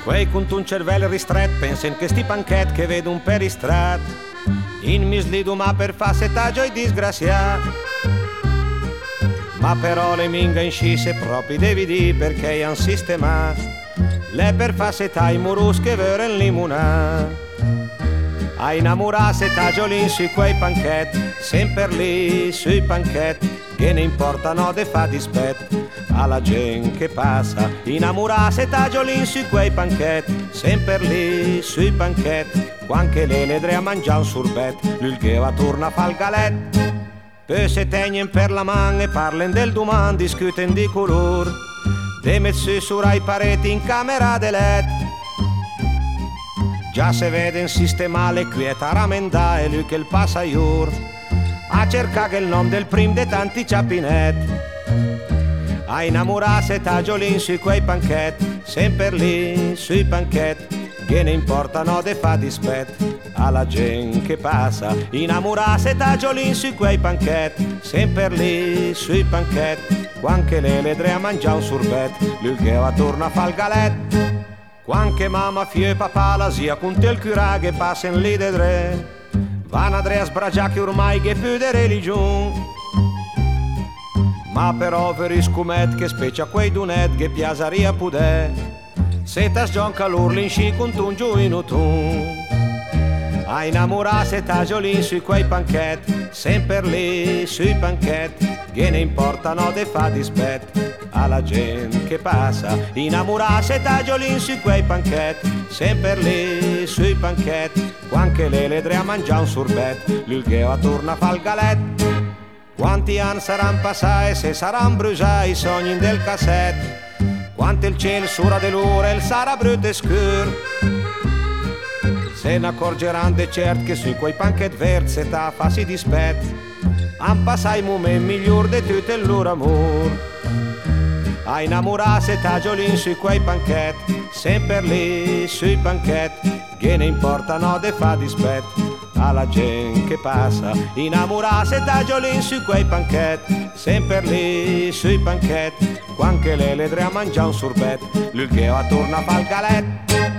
Quei con un cervello ristretto pensen che sti panchet che vedo un per istrat in mislidu ma per fa settaggio e disgraziat. Ma però le minga in sci se proprio devi di perché han sistema le per fa setai murus che veren limuna. A innamorare settaggio lì sui quei panchet, sempre lì sui panchet, che ne importano de fa dispetto alla gente che passa. Innamorare settaggio lì sui quei panchet, sempre lì sui panchet, quanche le ledre a mangiare un surbet, lui che va torna a fa il galet. Poi se tegnen per la man e parlen del domani, discuten di color, de messi surai pareti in camera de letto. Già se vede un sistema le quieta ramenda e lui che il passa iur a cerca che il nome del prim de tanti ciapinet. A innamorare settaggio lì sui quei panchet, sempre lì sui panchet, che ne importano de fa dispetto alla gente che passa. Innamorare settaggio lì sui quei panchet, sempre lì sui panchet, quanche le ledre a mangiare un surbet, lui che va torna a fa il galet. Quanche mamma, fio e papà la sia con te il cura che passen lì de dre, van a dre a sbragia che ormai che più de religion. Ma però veri scumet che specie a quei dunet che piasaria pudè, se ta sgionca l'urlin sci con tun giù in utun. A innamorare settaggio lì sui quei panchet, sempre lì sui panchet, che ne importano de fa dispetto alla gente che passa. Innamorare settaggio lì sui quei panchet, sempre lì sui panchet, quanche le ledre a mangiare un surbet, lui che va torna a fa il galet. Quanti anni saranno passati se saranno bruciati i sogni del cassetto, quanto il cielo sura dell'ora il sarà brutto e scuro. Se ne accorgeranno de certo che sui quei panchet verse ta fa si dispetto, han passato i momenti migliori di tutto il loro amore. A innamorare settaggio lì sui quei panchet, sempre lì sui panchet, che ne importano de fa dispetto alla gente che passa. Innamorare settaggio lì sui quei panchet, sempre lì sui panchet, quanche le ledre a mangiare un surbet, lui che va torna a fa il galet.